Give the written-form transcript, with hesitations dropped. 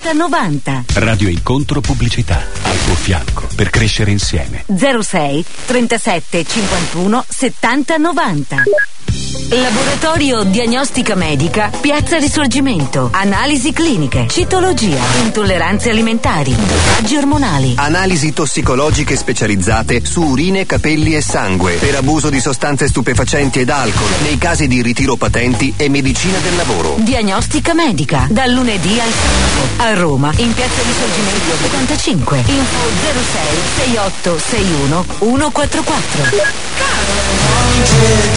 7090. Radio Incontro Pubblicità, al tuo fianco per crescere insieme. 06 37 51 70 90. Laboratorio Diagnostica Medica, Piazza Risorgimento. Analisi cliniche, citologia, intolleranze alimentari, dosaggi ormonali. Analisi tossicologiche specializzate su urine, capelli e sangue per abuso di sostanze stupefacenti ed alcol nei casi di ritiro patenti e medicina del lavoro. Diagnostica Medica, dal lunedì al sabato. A Roma, in Piazza Risorgimento 75. Info 06 68 61 144.